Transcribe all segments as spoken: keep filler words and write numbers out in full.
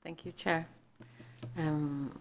Thank you, Chair. Um,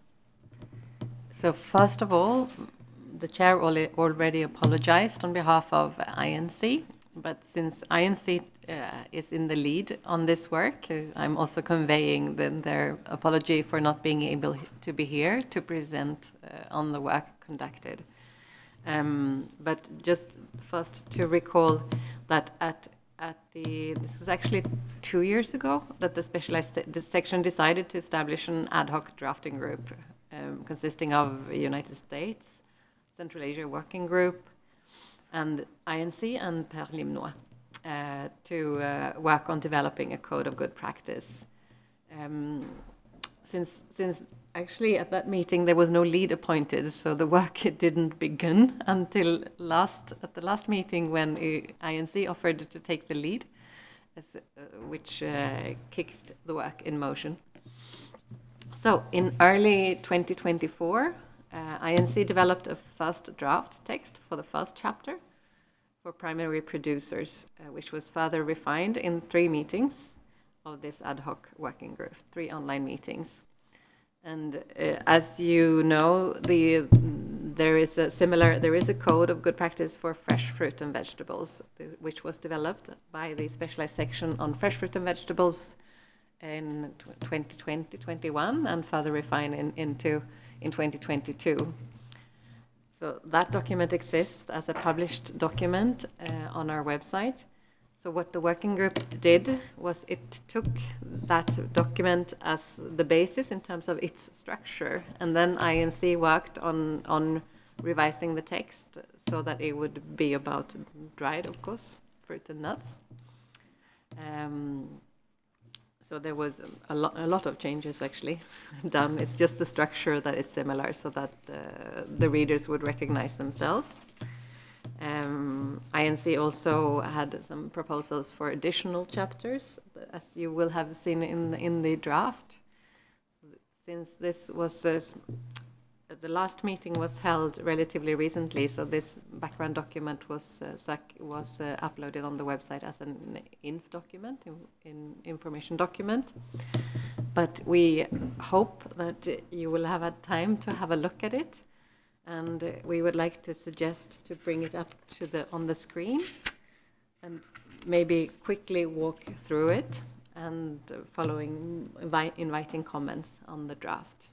so first of all, the Chair already apologized on behalf of I N C, but since I N C uh, is in the lead on this work, uh, I'm also conveying them their apology for not being able to be here to present uh, on the work conducted. Um, but just first to recall that at at the this was actually two years ago that the specialized this section decided to establish an ad hoc drafting group um, consisting of United States, Central Asia Working Group, and I N C and Per Limnois uh, to uh, work on developing a code of good practice. Um, since since actually at that meeting there was no lead appointed, so the work didn't begin until last at the last meeting when I N C offered to take the lead, as, uh, which uh, kicked the work in motion. So in early twenty twenty-four, uh, I N C developed a first draft text for the first chapter for primary producers, uh, which was further refined in three meetings of this ad hoc working group, three online meetings. And uh, as you know, the there is a similar there is a code of good practice for fresh fruit and vegetables, which was developed by the specialized section on fresh fruit and vegetables in twenty twenty twenty-one and further refined in, into in twenty twenty-two. So that document exists as a published document uh, on our website. So what the working group did was it took that document as the basis in terms of its structure, and then I N C worked on on revising the text so that it would be about dried, of course, fruit and nuts. Um, so there was a, lo a lot of changes actually done. It's just the structure that is similar so that uh, the readers would recognize themselves. Um, I N C also had some proposals for additional chapters, as you will have seen in in the draft. Since this was uh, the last meeting was held relatively recently, so this background document was uh, was uh, uploaded on the website as an inf document, in, in information document. But we hope that you will have had time to have a look at it. And uh, we would like to suggest to bring it up to the on the screen and maybe quickly walk through it and uh, following invi inviting comments on the draft.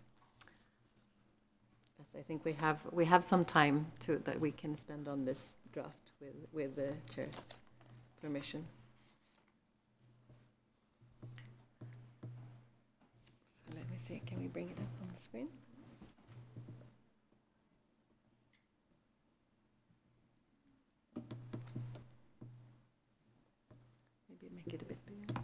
Yes, I think we have we have some time to that we can spend on this draft with with the chair's permission. So let me see. Can we bring it up on the screen? Maybe make it a bit bigger.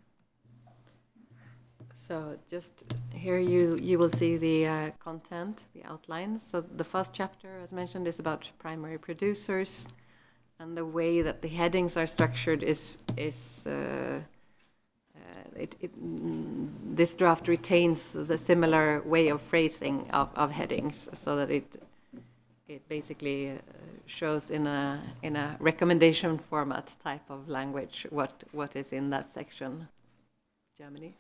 So just here you, you will see the uh, content, the outline. So the first chapter, as mentioned, is about primary producers, and the way that the headings are structured is, is uh, uh, it, it, this draft retains the similar way of phrasing of, of headings, so that it it basically uh, shows in a in a recommendation format type of language what what is in that section. Germany.